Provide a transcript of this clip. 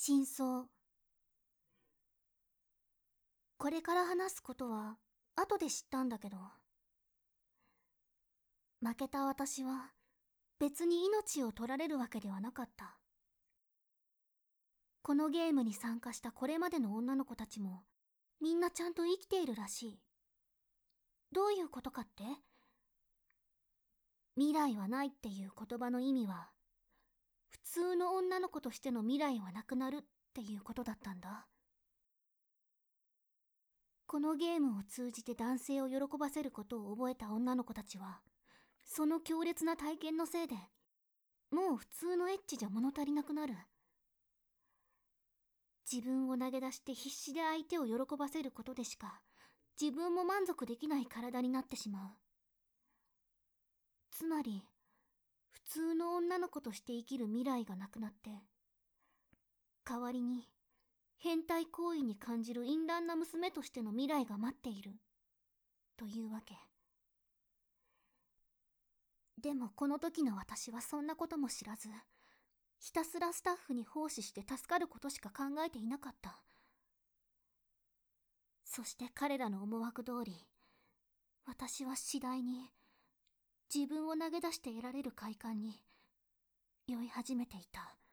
真相。これから話すことは後で知ったんだけど、負けた私は別に命を取られるわけではなかった。このゲームに参加したこれまでの女の子たちもみんなちゃんと生きているらしい。どういうことかって？未来はないっていう言葉の意味は、普通の女の子としての未来はなくなるっていうことだったんだ。このゲームを通じて男性を喜ばせることを覚えた女の子たちは、その強烈な体験のせいで、もう普通のエッチじゃ物足りなくなる。自分を投げ出して必死で相手を喜ばせることでしか、自分も満足できない体になってしまう。つまり、普通の女の子として生きる未来がなくなって、代わりに、変態行為に感じる淫乱な娘としての未来が待っている、というわけ。でもこの時の私はそんなことも知らず、ひたすらスタッフに奉仕して助かることしか考えていなかった。そして彼らの思惑通り、私は次第に自分を投げ出して得られる快感に酔い始めていた。